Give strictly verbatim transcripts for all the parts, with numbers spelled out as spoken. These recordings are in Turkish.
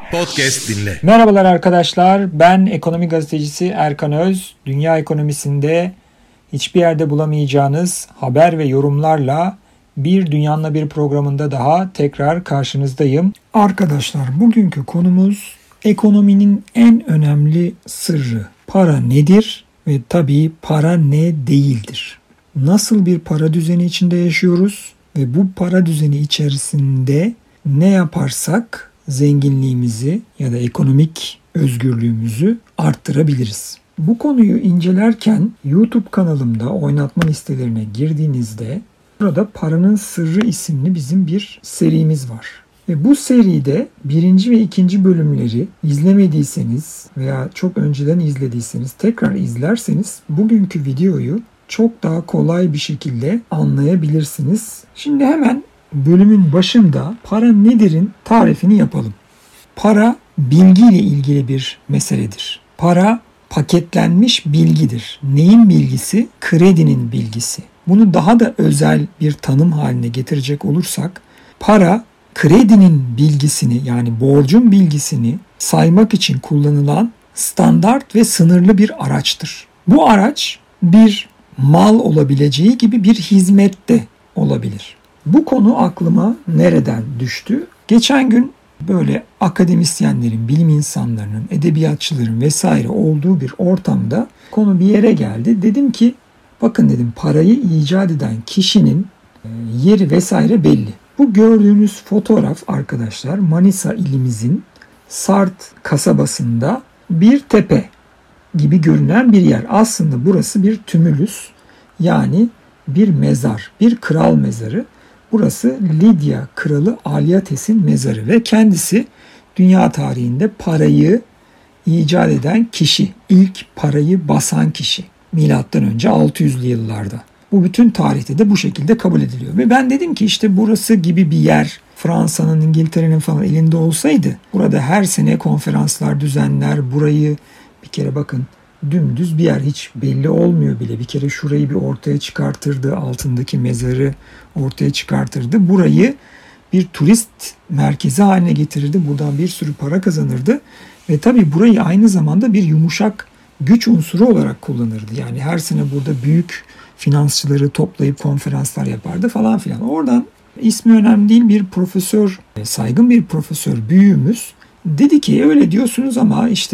Podcast dinle. Merhabalar arkadaşlar, ben ekonomi gazetecisi Erkan Öz. Dünya ekonomisinde hiçbir yerde bulamayacağınız haber ve yorumlarla Bir Dünyanla Bir programında daha tekrar karşınızdayım. Arkadaşlar, bugünkü konumuz ekonominin en önemli sırrı. Para nedir ve tabii para ne değildir? Nasıl bir para düzeni içinde yaşıyoruz ve bu para düzeni içerisinde ne yaparsak zenginliğimizi ya da ekonomik özgürlüğümüzü arttırabiliriz. Bu konuyu incelerken YouTube kanalımda oynatma listelerine girdiğinizde burada Paranın Sırrı isimli bizim bir serimiz var. Ve bu seride birinci ve ikinci bölümleri izlemediyseniz veya çok önceden izlediyseniz tekrar izlerseniz bugünkü videoyu çok daha kolay bir şekilde anlayabilirsiniz. Şimdi hemen bölümün başında para nedir'in tarifini yapalım. Para bilgiyle ilgili bir meseledir. Para paketlenmiş bilgidir. Neyin bilgisi? Kredinin bilgisi. Bunu daha da özel bir tanım haline getirecek olursak, para kredinin bilgisini yani borcun bilgisini saymak için kullanılan standart ve sınırlı bir araçtır. Bu araç bir mal olabileceği gibi bir hizmet de olabilir. Bu konu aklıma nereden düştü? Geçen gün böyle akademisyenlerin, bilim insanlarının, edebiyatçıların vesaire olduğu bir ortamda konu bir yere geldi. Dedim ki bakın dedim parayı icat eden kişinin yeri vesaire belli. Bu gördüğünüz fotoğraf arkadaşlar Manisa ilimizin Sart kasabasında bir tepe gibi görünen bir yer. Aslında burası bir tümülüs yani bir mezar, bir kral mezarı. Burası Lidya kralı Alyates'in mezarı ve kendisi dünya tarihinde parayı icat eden kişi, ilk parayı basan kişi. Milattan önce altı yüzlü yıllarda. Bu bütün tarihte de bu şekilde kabul ediliyor. Ve ben dedim ki işte burası gibi bir yer Fransa'nın, İngiltere'nin falan elinde olsaydı burada her sene konferanslar düzenler, burayı bir kere bakın dümdüz bir yer, hiç belli olmuyor bile. Bir kere şurayı bir ortaya çıkartırdı, altındaki mezarı ortaya çıkartırdı. Burayı bir turist merkezi haline getirirdi. Buradan bir sürü para kazanırdı. Ve tabii burayı aynı zamanda bir yumuşak güç unsuru olarak kullanırdı. Yani her sene burada büyük finansçıları toplayıp konferanslar yapardı falan filan. Oradan ismi önemli değil bir profesör, saygın bir profesör büyüğümüz dedi ki öyle diyorsunuz ama işte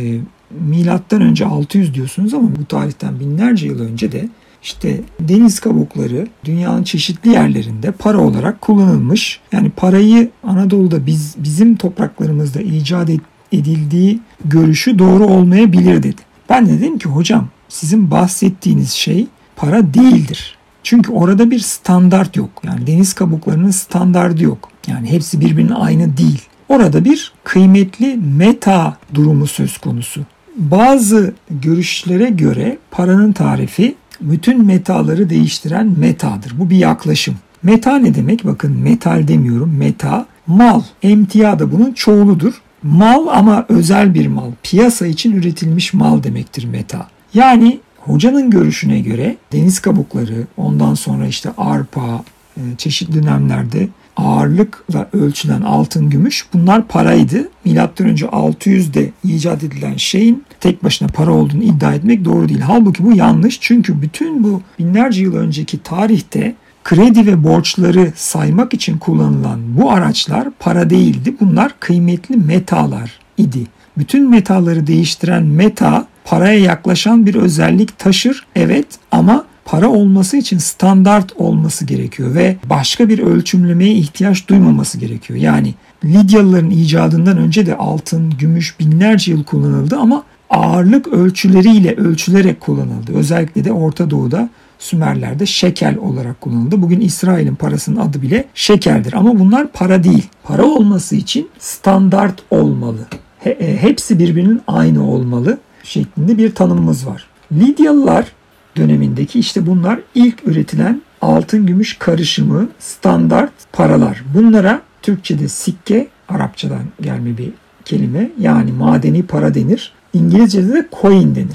milattan önce altı yüz diyorsunuz ama bu tarihten binlerce yıl önce de işte deniz kabukları dünyanın çeşitli yerlerinde para olarak kullanılmış. Yani parayı Anadolu'da biz bizim topraklarımızda icat edildiği görüşü doğru olmayabilir dedi. Ben de dedim ki hocam sizin bahsettiğiniz şey para değildir. Çünkü orada bir standart yok. Yani deniz kabuklarının standardı yok. Yani hepsi birbirinin aynı değil. Orada bir kıymetli meta durumu söz konusu. Bazı görüşlere göre paranın tarifi bütün metaları değiştiren metadır. Bu bir yaklaşım. Meta ne demek? Bakın metal demiyorum. Meta, mal. Emtia da bunun çoğuludur. Mal ama özel bir mal. Piyasa için üretilmiş mal demektir meta. Yani hocanın görüşüne göre deniz kabukları, ondan sonra işte arpa, çeşitli dönemlerde ağırlıkla ölçülen altın, gümüş bunlar paraydı. Milattan önce altı yüzde icat edilen şeyin tek başına para olduğunu iddia etmek doğru değil. Halbuki bu yanlış çünkü bütün bu binlerce yıl önceki tarihte kredi ve borçları saymak için kullanılan bu araçlar para değildi. Bunlar kıymetli metalar idi. Bütün metaları değiştiren meta paraya yaklaşan bir özellik taşır evet ama para olması için standart olması gerekiyor ve başka bir ölçümlemeye ihtiyaç duymaması gerekiyor. Yani Lidyalıların icadından önce de altın, gümüş binlerce yıl kullanıldı ama ağırlık ölçüleriyle ölçülerek kullanıldı. Özellikle de Orta Doğu'da Sümerler'de şekel olarak kullanıldı. Bugün İsrail'in parasının adı bile şekerdir ama bunlar para değil. Para olması için standart olmalı. He, hepsi birbirinin aynı olmalı şeklinde bir tanımımız var. Lidyalılar dönemindeki işte bunlar ilk üretilen altın gümüş karışımı standart paralar. Bunlara Türkçe'de sikke, Arapçadan gelme bir kelime yani madeni para denir. İngilizce'de de coin denir.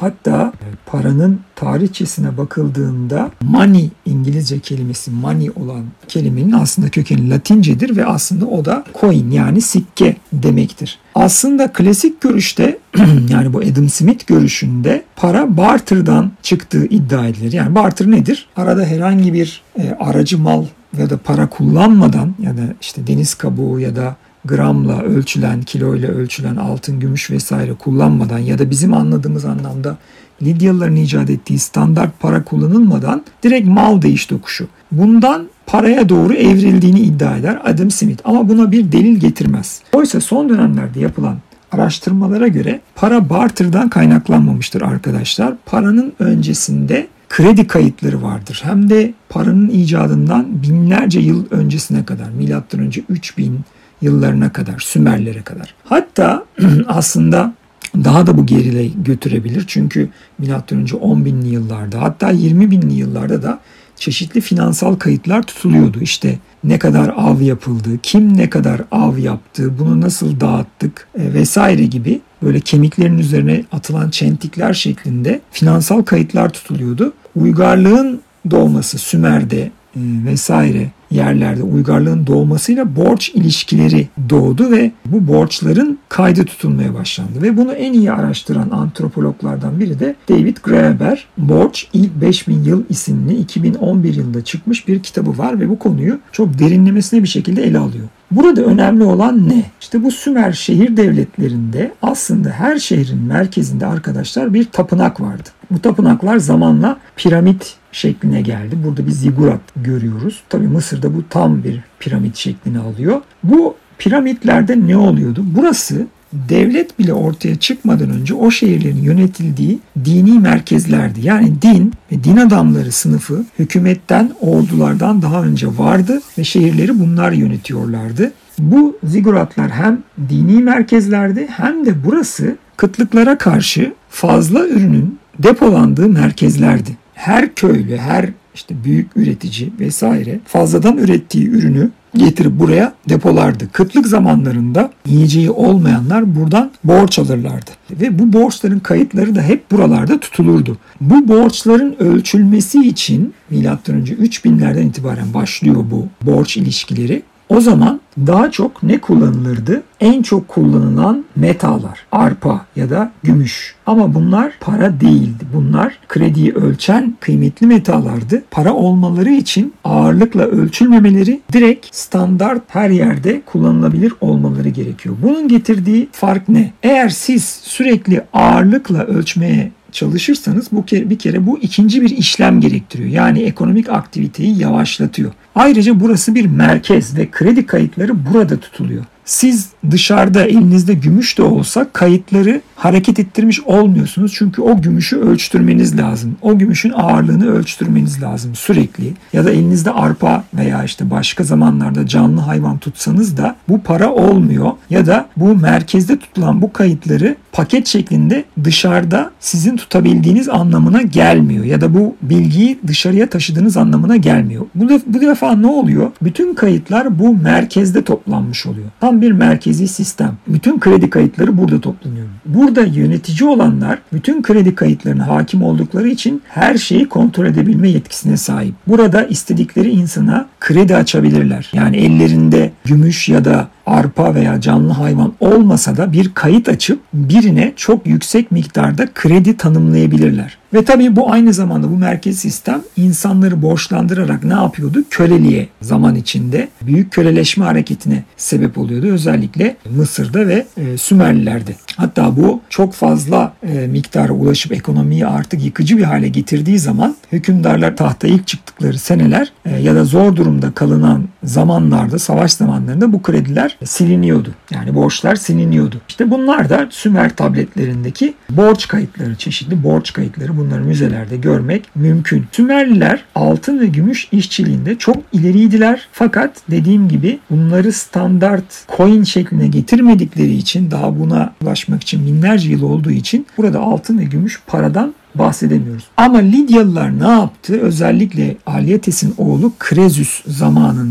Hatta paranın tarihçesine bakıldığında money, İngilizce kelimesi money olan kelimenin aslında kökeni Latincedir ve aslında o da coin yani sikke demektir. Aslında klasik görüşte yani bu Adam Smith görüşünde para barter'dan çıktığı iddia edilir. Yani barter nedir? Arada herhangi bir e, aracı mal ya da para kullanmadan ya da işte deniz kabuğu ya da gramla ölçülen, kiloyla ölçülen altın, gümüş vesaire kullanmadan ya da bizim anladığımız anlamda Lidyalıların icat ettiği standart para kullanılmadan direkt mal değiş tokuşu. Bundan paraya doğru evrildiğini iddia eder Adam Smith ama buna bir delil getirmez. Oysa son dönemlerde yapılan araştırmalara göre para barter'dan kaynaklanmamıştır arkadaşlar. Paranın öncesinde kredi kayıtları vardır. Hem de paranın icadından binlerce yıl öncesine kadar, milattan önce üç bin yıllarına kadar, Sümerlere kadar. Hatta aslında daha da bu gerile götürebilir. Çünkü milattan önce on binli yıllarda hatta yirmi binli yıllarda da çeşitli finansal kayıtlar tutuluyordu. İşte ne kadar av yapıldı, kim ne kadar av yaptı, bunu nasıl dağıttık e, vesaire gibi böyle kemiklerin üzerine atılan çentikler şeklinde finansal kayıtlar tutuluyordu. Uygarlığın doğması Sümer'de e, vesaire yerlerde uygarlığın doğmasıyla borç ilişkileri doğdu ve bu borçların kaydı tutulmaya başlandı. Ve bunu en iyi araştıran antropologlardan biri de David Graeber. Borç İlk beş bin Yıl isimli iki bin on bir yılında çıkmış bir kitabı var ve bu konuyu çok derinlemesine bir şekilde ele alıyor. Burada önemli olan ne? İşte bu Sümer şehir devletlerinde aslında her şehrin merkezinde arkadaşlar bir tapınak vardı. Bu tapınaklar zamanla piramit şekline geldi. Burada bir zigurat görüyoruz. Tabii Mısır'da bu tam bir piramit şeklini alıyor. Bu piramitlerde ne oluyordu? Burası devlet bile ortaya çıkmadan önce o şehirlerin yönetildiği dini merkezlerdi. Yani din ve din adamları sınıfı hükümetten, ordulardan daha önce vardı ve şehirleri bunlar yönetiyorlardı. Bu ziguratlar hem dini merkezlerdi hem de burası kıtlıklara karşı fazla ürünün depolandığı merkezlerdi. Her köylü, her işte büyük üretici vesaire fazladan ürettiği ürünü getirip buraya depolardı. Kıtlık zamanlarında yiyeceği olmayanlar buradan borç alırlardı. Ve bu borçların kayıtları da hep buralarda tutulurdu. Bu borçların ölçülmesi için milattan önce üç binlerden itibaren başlıyor bu borç ilişkileri. O zaman daha çok ne kullanılırdı? En çok kullanılan metalar, arpa ya da gümüş. Ama bunlar para değildi. Bunlar krediyi ölçen kıymetli metalardı. Para olmaları için ağırlıkla ölçülmemeleri, direkt standart her yerde kullanılabilir olmaları gerekiyor. Bunun getirdiği fark ne? Eğer siz sürekli ağırlıkla ölçmeye çalışırsanız bu kere, bir kere bu ikinci bir işlem gerektiriyor. Yani ekonomik aktiviteyi yavaşlatıyor. Ayrıca burası bir merkez ve kredi kayıtları burada tutuluyor. Siz dışarıda elinizde gümüş de olsa kayıtları hareket ettirmiş olmuyorsunuz. Çünkü o gümüşü ölçtürmeniz lazım. O gümüşün ağırlığını ölçtürmeniz lazım sürekli. Ya da elinizde arpa veya işte başka zamanlarda canlı hayvan tutsanız da bu para olmuyor. Ya da bu merkezde tutulan bu kayıtları paket şeklinde dışarıda sizin tutabildiğiniz anlamına gelmiyor. Ya da bu bilgiyi dışarıya taşıdığınız anlamına gelmiyor. Bu, def- bu defa ne oluyor? Bütün kayıtlar bu merkezde toplanmış oluyor. Tam bir merkezi sistem. Bütün kredi kayıtları burada toplanıyor. Burada yönetici olanlar bütün kredi kayıtlarına hakim oldukları için her şeyi kontrol edebilme yetkisine sahip. Burada istedikleri insana kredi açabilirler. Yani ellerinde gümüş ya da arpa veya canlı hayvan olmasa da bir kayıt açıp birine çok yüksek miktarda kredi tanımlayabilirler. Ve tabii bu aynı zamanda bu merkez sistem insanları borçlandırarak ne yapıyordu? Köleliğe zaman içinde büyük köleleşme hareketine sebep oluyordu. Özellikle Mısır'da ve e, Sümerlilerde. Hatta bu çok fazla e, miktara ulaşıp ekonomiyi artık yıkıcı bir hale getirdiği zaman hükümdarlar tahta ilk çıktıkları seneler e, ya da zor durumda kalınan zamanlarda, savaş zamanlarında bu krediler siliniyordu. Yani borçlar siliniyordu. İşte bunlar da Sümer tabletlerindeki borç kayıtları, çeşitli borç kayıtları. Bunları müzelerde görmek mümkün. Sümerliler altın ve gümüş işçiliğinde çok ileriydiler. Fakat dediğim gibi bunları standart coin şekline getirmedikleri için, daha buna ulaşmak için binlerce yıl olduğu için burada altın ve gümüş paradan bahsedemiyoruz. Ama Lidyalılar ne yaptı? Özellikle Alyates'in oğlu Krezüs zamanında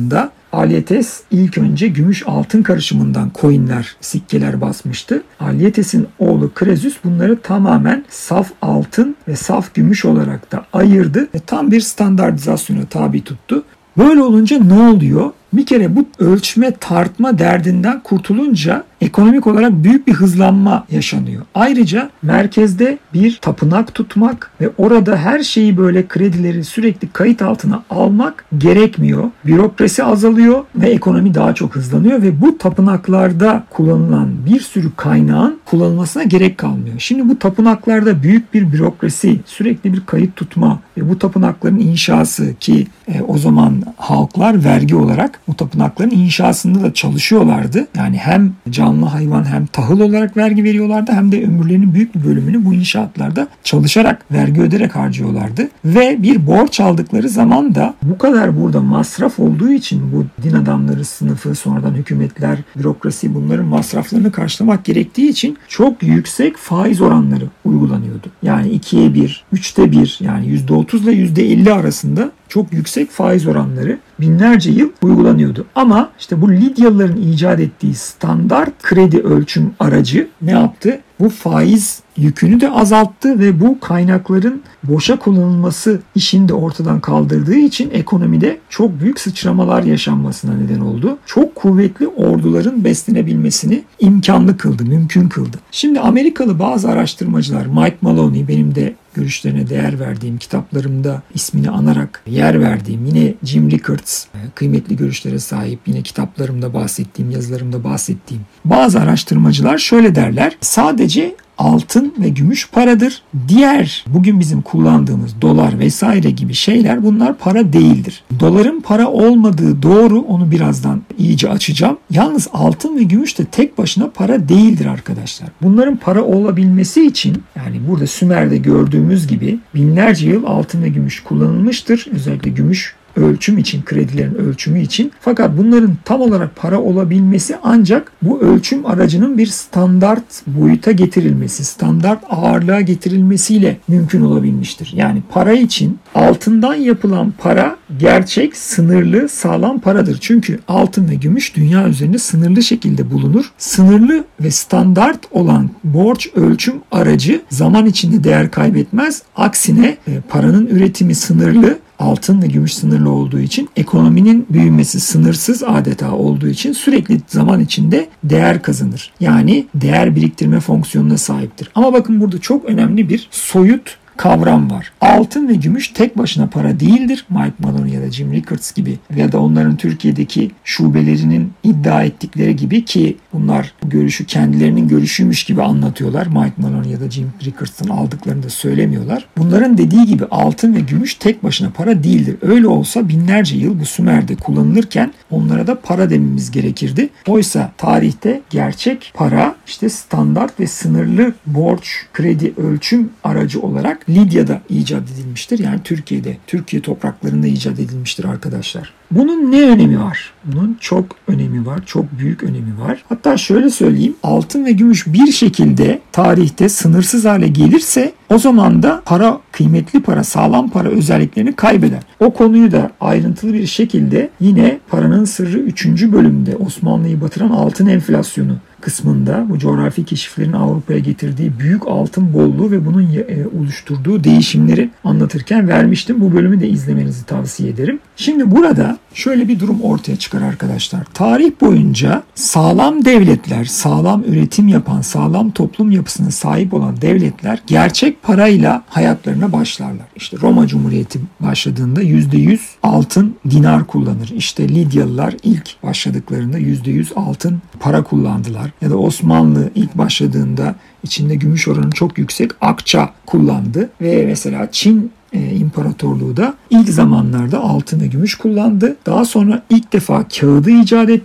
Alyetes ilk önce gümüş altın karışımından coinler, sikkeler basmıştı. Alyetes'in oğlu Krezüs bunları tamamen saf altın ve saf gümüş olarak da ayırdı ve tam bir standartizasyona tabi tuttu. Böyle olunca ne oluyor? Bir kere bu ölçme tartma derdinden kurtulunca ekonomik olarak büyük bir hızlanma yaşanıyor. Ayrıca merkezde bir tapınak tutmak ve orada her şeyi böyle kredileri sürekli kayıt altına almak gerekmiyor. Bürokrasi azalıyor ve ekonomi daha çok hızlanıyor ve bu tapınaklarda kullanılan bir sürü kaynağın kullanılmasına gerek kalmıyor. Şimdi bu tapınaklarda büyük bir bürokrasi, sürekli bir kayıt tutma ve bu tapınakların inşası ki e, o zaman halklar vergi olarak bu tapınakların inşasında da çalışıyorlardı. Yani hem canlı hayvan hem tahıl olarak vergi veriyorlardı hem de ömürlerinin büyük bir bölümünü bu inşaatlarda çalışarak, vergi öderek harcıyorlardı. Ve bir borç aldıkları zaman da bu kadar burada masraf olduğu için bu din adamları sınıfı, sonradan hükümetler, bürokrasi bunların masraflarını karşılamak gerektiği için çok yüksek faiz oranları uygulanıyordu. Yani ikiye bir, üçte bir yani yüzde otuz ile yüzde elli arasında çok yüksek faiz oranları binlerce yıl uygulanıyordu. Ama işte bu Lidyalıların icat ettiği standart kredi ölçüm aracı ne yaptı? Bu faiz yükünü de azalttı ve bu kaynakların boşa kullanılması işini de ortadan kaldırdığı için ekonomide çok büyük sıçramalar yaşanmasına neden oldu. Çok kuvvetli orduların beslenebilmesini imkanlı kıldı, mümkün kıldı. Şimdi Amerikalı bazı araştırmacılar, Mike Maloney, benim de görüşlerine değer verdiğim, kitaplarımda ismini anarak yer verdiğim, yine Jim Rickards, kıymetli görüşlere sahip, yine kitaplarımda bahsettiğim, yazılarımda bahsettiğim bazı araştırmacılar şöyle derler: sadece altın ve gümüş paradır. Diğer bugün bizim kullandığımız dolar vesaire gibi şeyler bunlar para değildir. Doların para olmadığı doğru, onu birazdan iyice açacağım. Yalnız altın ve gümüş de tek başına para değildir arkadaşlar. Bunların para olabilmesi için, yani burada Sümer'de gördüğümüz gibi binlerce yıl altın ve gümüş kullanılmıştır. Özellikle gümüş ölçüm için, kredilerin ölçümü için. Fakat bunların tam olarak para olabilmesi ancak bu ölçüm aracının bir standart boyuta getirilmesi, standart ağırlığa getirilmesiyle mümkün olabilmiştir. Yani para için altından yapılan para gerçek, sınırlı, sağlam paradır. Çünkü altın ve gümüş dünya üzerinde sınırlı şekilde bulunur. Sınırlı ve standart olan borç ölçüm aracı zaman içinde değer kaybetmez. Aksine paranın üretimi sınırlı, altın ve gümüş sınırlı olduğu için, ekonominin büyümesi sınırsız adeta olduğu için sürekli zaman içinde değer kazanır. Yani değer biriktirme fonksiyonuna sahiptir. Ama bakın burada çok önemli bir soyut kavram var. Altın ve gümüş tek başına para değildir. Mike Maloney ya da Jim Rickards gibi ya da onların Türkiye'deki şubelerinin iddia ettikleri gibi, ki bunlar bu görüşü kendilerinin görüşüymüş gibi anlatıyorlar. Mike Maloney ya da Jim Rickards'ın aldıklarını da söylemiyorlar. Bunların dediği gibi altın ve gümüş tek başına para değildir. Öyle olsa binlerce yıl bu Sümer'de kullanılırken onlara da para dememiz gerekirdi. Oysa tarihte gerçek para işte standart ve sınırlı borç, kredi ölçüm aracı olarak Lidya'da icat edilmiştir. Yani Türkiye'de, Türkiye topraklarında icat edilmiştir arkadaşlar. Bunun ne önemi var? Bunun çok önemi var. Çok büyük önemi var. Hatta şöyle söyleyeyim. Altın ve gümüş bir şekilde tarihte sınırsız hale gelirse o zaman da para, kıymetli para, sağlam para özelliklerini kaybeder. O konuyu da ayrıntılı bir şekilde yine Paranın Sırrı üçüncü bölümde, Osmanlı'yı batıran altın enflasyonu kısmında, bu coğrafi keşiflerin Avrupa'ya getirdiği büyük altın bolluğu ve bunun e, oluşturduğu değişimleri anlatırken vermiştim. Bu bölümü de izlemenizi tavsiye ederim. Şimdi burada şöyle bir durum ortaya çıkar arkadaşlar. Tarih boyunca sağlam devletler, sağlam üretim yapan, sağlam toplum yapısına sahip olan devletler gerçek parayla hayatlarına başlarlar. İşte Roma Cumhuriyeti başladığında yüzde yüz altın dinar kullanır. İşte Lidyalılar ilk başladıklarında yüzde yüz altın para kullandılar. Ya da Osmanlı ilk başladığında içinde gümüş oranı çok yüksek akça kullandı ve mesela Çin E, İmparatorluğu da ilk zamanlarda altın ve gümüş kullandı. Daha sonra ilk defa kağıdı icat ettiler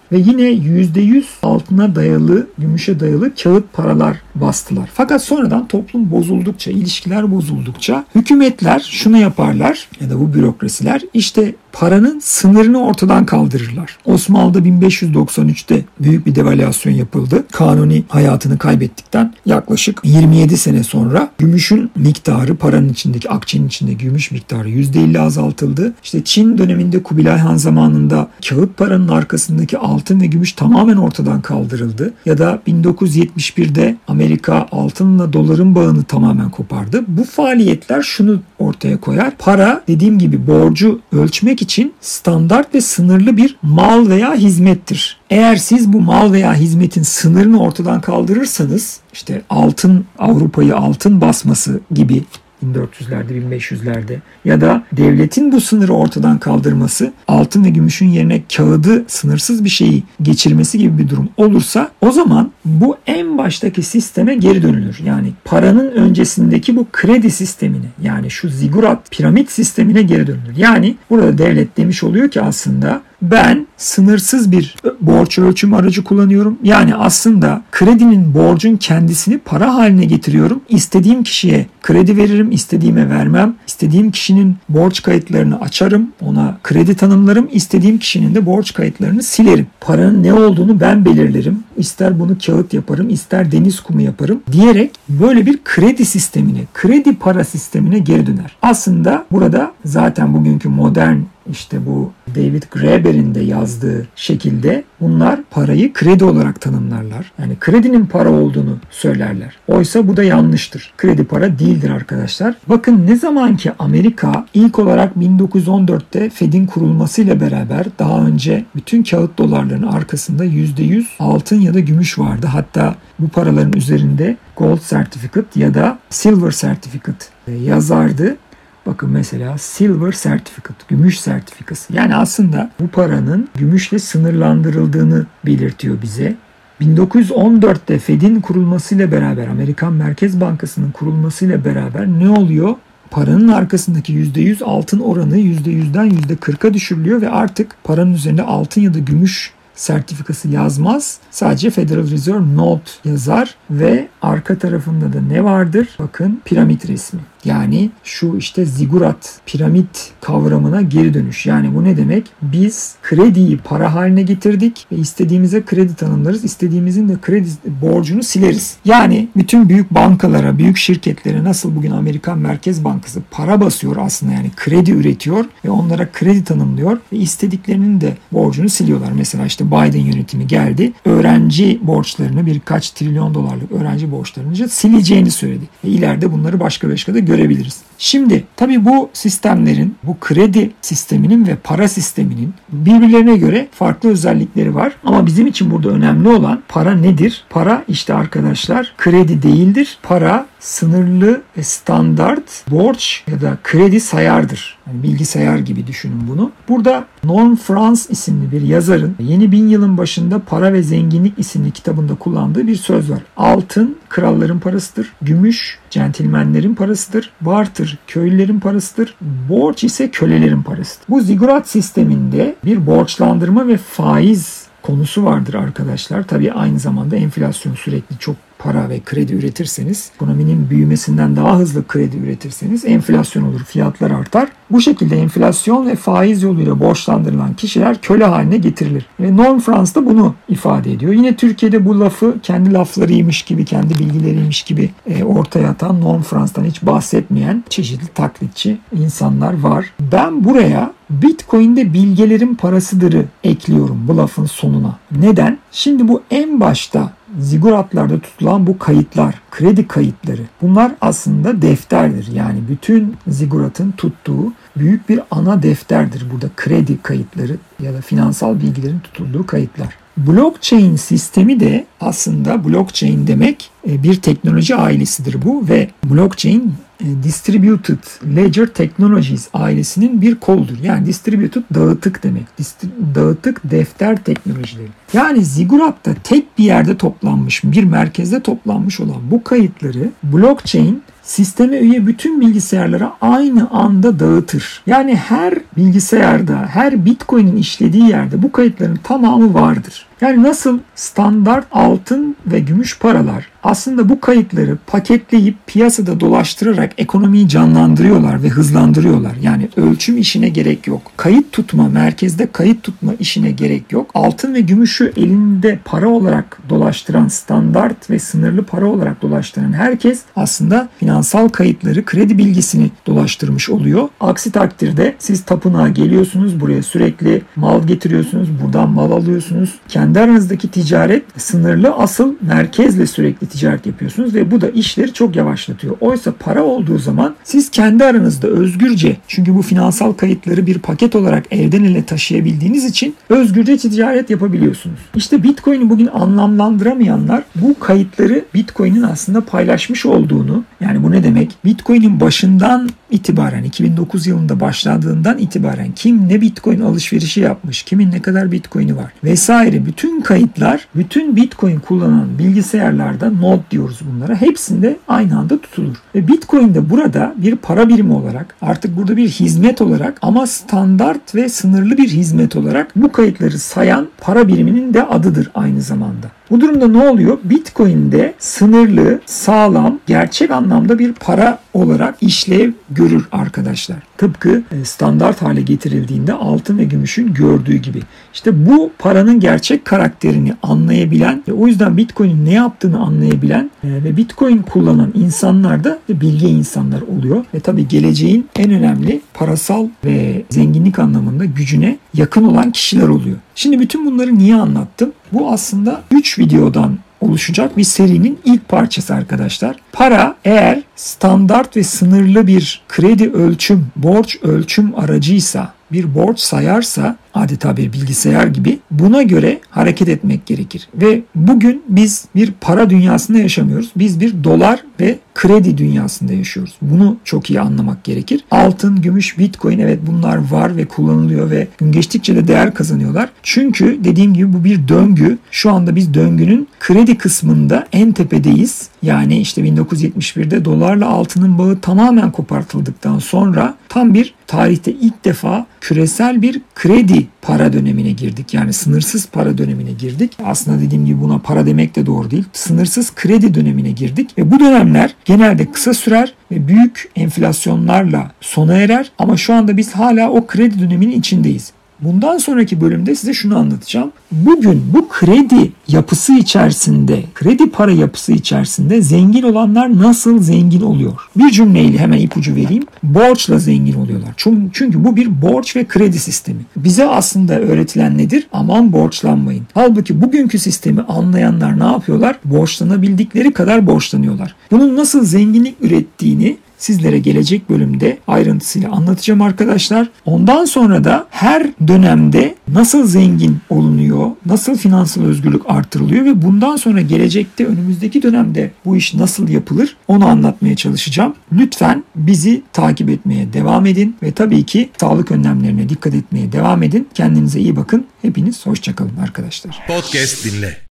ve yine yüzde yüz altına dayalı, gümüşe dayalı kağıt paralar bastılar. Fakat sonradan toplum bozuldukça, ilişkiler bozuldukça hükümetler şunu yaparlar ya da bu bürokrasiler işte paranın sınırını ortadan kaldırırlar. Osmanlı'da bin beş yüz doksan üçte büyük bir devalüasyon yapıldı. Kanuni hayatını kaybettikten yaklaşık yirmi yedi sene sonra gümüşün miktarı, paranın içindeki, akçenin içindeki gümüş miktarı yüzde elli azaltıldı. İşte Çin döneminde Kubilay Han zamanında kağıt paranın arkasındaki altın ve gümüş tamamen ortadan kaldırıldı. Ya da bin dokuz yüz yetmiş birde Amerika altınla doların bağını tamamen kopardı. Bu faaliyetler şunu ortaya koyar. Para, dediğim gibi, borcu ölçmek için standart ve sınırlı bir mal veya hizmettir. Eğer siz bu mal veya hizmetin sınırını ortadan kaldırırsanız, işte altın, Avrupa'yı altın basması gibi bin dört yüzlerde, bin beş yüzlerde ya da devletin bu sınırı ortadan kaldırması, altın ve gümüşün yerine kağıdı, sınırsız bir şeyi geçirmesi gibi bir durum olursa, o zaman bu en baştaki sisteme geri dönülür. Yani paranın öncesindeki bu kredi sistemine, yani şu zigurat piramit sistemine geri dönülür. Yani burada devlet demiş oluyor ki aslında ben sınırsız bir borç ölçüm aracı kullanıyorum. Yani aslında kredinin, borcun kendisini para haline getiriyorum. İstediğim kişiye kredi veririm, istediğime vermem. İstediğim kişinin borç kayıtlarını açarım, ona kredi tanımlarım. İstediğim kişinin de borç kayıtlarını silerim. Paranın ne olduğunu ben belirlerim. İster bunu kağıt yaparım, ister deniz kumu yaparım diyerek böyle bir kredi sistemine, kredi para sistemine geri döner. Aslında burada zaten bugünkü modern, İşte bu David Graeber'in de yazdığı şekilde bunlar parayı kredi olarak tanımlarlar. Yani kredinin para olduğunu söylerler. Oysa bu da yanlıştır. Kredi para değildir arkadaşlar. Bakın ne zaman ki Amerika ilk olarak bin dokuz yüz on dörtte Fed'in kurulmasıyla beraber, daha önce bütün kağıt dolarların arkasında yüzde yüz altın ya da gümüş vardı. Hatta bu paraların üzerinde gold certificate ya da silver certificate yazardı. Bakın mesela silver certificate, gümüş sertifikası. Yani aslında bu paranın gümüşle sınırlandırıldığını belirtiyor bize. bin dokuz yüz on dörtte Fed'in kurulmasıyla beraber, Amerikan Merkez Bankası'nın kurulmasıyla beraber ne oluyor? Paranın arkasındaki yüzde yüz altın oranı yüzde yüzden yüzde kırka düşürülüyor ve artık paranın üzerinde altın ya da gümüş sertifikası yazmaz. Sadece Federal Reserve Note yazar ve arka tarafında da ne vardır? Bakın, piramit resmi. Yani şu işte zigurat, piramit kavramına geri dönüş. Yani bu ne demek? Biz krediyi para haline getirdik ve istediğimize kredi tanımlarız. İstediğimizin de kredi borcunu sileriz. Yani bütün büyük bankalara, büyük şirketlere nasıl bugün Amerikan Merkez Bankası para basıyor aslında, yani kredi üretiyor ve onlara kredi tanımlıyor ve istediklerinin de borcunu siliyorlar. Mesela işte Biden yönetimi geldi. Öğrenci borçlarını, birkaç trilyon dolarlık öğrenci borçlarını sileceğini söyledi. Ve ileride bunları başka başka da görebiliriz. Şimdi tabii bu sistemlerin, bu kredi sisteminin ve para sisteminin birbirlerine göre farklı özellikleri var. Ama bizim için burada önemli olan para nedir? Para işte arkadaşlar kredi değildir. Para sınırlı ve standart borç ya da kredi sayardır. Yani bilgisayar gibi düşünün bunu. Burada Norm Franz isimli bir yazarın Yeni Bin Yılın Başında Para ve Zenginlik isimli kitabında kullandığı bir söz var. Altın kralların parasıdır. Gümüş centilmenlerin parasıdır. Barter köylülerin parasıdır. Borç ise kölelerin parasıdır. Bu zigurat sisteminde bir borçlandırma ve faiz konusu vardır arkadaşlar. Tabii aynı zamanda enflasyon, sürekli çok para ve kredi üretirseniz, ekonominin büyümesinden daha hızlı kredi üretirseniz enflasyon olur, fiyatlar artar. Bu şekilde enflasyon ve faiz yoluyla borçlandırılan kişiler köle haline getirilir. Ve Norm Franz da bunu ifade ediyor. Yine Türkiye'de bu lafı kendi laflarıymış gibi, kendi bilgileriymiş gibi e, ortaya atan, Norm Franz'dan hiç bahsetmeyen çeşitli taklitçi insanlar var. Ben buraya Bitcoin'de bilgelerin parasıdırı ekliyorum bu lafın sonuna. Neden? Şimdi bu en başta ziguratlarda tutulan bu kayıtlar, kredi kayıtları, bunlar aslında defterdir. Yani bütün ziguratın tuttuğu büyük bir ana defterdir burada kredi kayıtları ya da finansal bilgilerin tutulduğu kayıtlar. Blockchain sistemi de aslında, blockchain demek bir teknoloji ailesidir bu ve blockchain Distributed Ledger Technologies ailesinin bir koludur. Yani distributed dağıtık demek. Distri- dağıtık defter teknolojileri. Yani ziguratta tek bir yerde toplanmış, bir merkezde toplanmış olan bu kayıtları blockchain sisteme üye bütün bilgisayarlara aynı anda dağıtır. Yani her bilgisayarda, her Bitcoin'in işlediği yerde bu kayıtların tamamı vardır. Yani nasıl standart altın ve gümüş paralar aslında bu kayıtları paketleyip piyasada dolaştırarak ekonomiyi canlandırıyorlar ve hızlandırıyorlar. Yani ölçüm işine gerek yok. Kayıt tutma, merkezde kayıt tutma işine gerek yok. Altın ve gümüşü elinde para olarak dolaştıran, standart ve sınırlı para olarak dolaştıran herkes aslında finansal kayıtları, kredi bilgisini dolaştırmış oluyor. Aksi takdirde siz tapınağa geliyorsunuz, buraya sürekli mal getiriyorsunuz, buradan mal alıyorsunuz. Kendi aranızdaki ticaret sınırlı, asıl merkezle sürekli ticaret yapıyorsunuz ve bu da işleri çok yavaşlatıyor. Oysa para olduğu zaman siz kendi aranızda özgürce, çünkü bu finansal kayıtları bir paket olarak elden ele taşıyabildiğiniz için özgürce ticaret yapabiliyorsunuz. İşte Bitcoin'i bugün anlamlandıramayanlar bu kayıtları Bitcoin'in aslında paylaşmış olduğunu, yani bu ne demek? Bitcoin'in başından itibaren, iki bin dokuz yılında başladığından itibaren kim ne Bitcoin alışverişi yapmış, kimin ne kadar Bitcoin'i var vesaire, bütün kayıtlar, bütün Bitcoin kullanan bilgisayarlarda, node diyoruz bunlara, hepsinde aynı anda tutulur. Ve Bitcoin de burada bir para birimi olarak, artık burada bir hizmet olarak, ama standart ve sınırlı bir hizmet olarak bu kayıtları sayan para biriminin de adıdır aynı zamanda. Bu durumda ne oluyor? Bitcoin'de sınırlı, sağlam, gerçek anlamda bir para olarak işlev görür arkadaşlar. Tıpkı standart hale getirildiğinde altın ve gümüşün gördüğü gibi. İşte bu paranın gerçek karakterini anlayabilen ve o yüzden Bitcoin'in ne yaptığını anlayabilen ve Bitcoin kullanan insanlar da bilge insanlar oluyor. Ve tabii geleceğin en önemli parasal ve zenginlik anlamında gücüne yakın olan kişiler oluyor. Şimdi bütün bunları niye anlattım? Bu aslında üç videodan oluşacak bir serinin ilk parçası arkadaşlar. Para eğer standart ve sınırlı bir kredi ölçüm, borç ölçüm aracıysa, bir borç sayarsa, adeta bir bilgisayar gibi, buna göre hareket etmek gerekir. Ve bugün biz bir para dünyasında yaşamıyoruz. Biz bir dolar ve kredi dünyasında yaşıyoruz. Bunu çok iyi anlamak gerekir. Altın, gümüş, Bitcoin, evet bunlar var ve kullanılıyor ve gün geçtikçe de değer kazanıyorlar. Çünkü dediğim gibi bu bir döngü. Şu anda biz döngünün kredi kısmında en tepedeyiz. Yani işte bin dokuz yüz yetmiş birde dolarla altının bağı tamamen kopartıldıktan sonra tam bir tarihte ilk defa küresel bir kredi para dönemine girdik. Yani sınırsız para dönemine girdik. Aslında dediğim gibi buna para demek de doğru değil. Sınırsız kredi dönemine girdik ve bu dönemler genelde kısa sürer ve büyük enflasyonlarla sona erer. Ama şu anda biz hala o kredi döneminin içindeyiz. Bundan sonraki bölümde size şunu anlatacağım. Bugün bu kredi yapısı içerisinde, kredi para yapısı içerisinde zengin olanlar nasıl zengin oluyor? Bir cümleyle hemen ipucu vereyim. Borçla zengin oluyorlar. Çünkü bu bir borç ve kredi sistemi. Bize aslında öğretilen nedir? Aman borçlanmayın. Halbuki bugünkü sistemi anlayanlar ne yapıyorlar? Borçlanabildikleri kadar borçlanıyorlar. Bunun nasıl zenginlik ürettiğini sizlere gelecek bölümde ayrıntısıyla anlatacağım arkadaşlar. Ondan sonra da her dönemde nasıl zengin olunuyor, nasıl finansal özgürlük artırılıyor ve bundan sonra gelecekte, önümüzdeki dönemde bu iş nasıl yapılır onu anlatmaya çalışacağım. Lütfen bizi takip etmeye devam edin ve tabii ki sağlık önlemlerine dikkat etmeye devam edin. Kendinize iyi bakın. Hepiniz hoşça kalın arkadaşlar. Podcast dinle.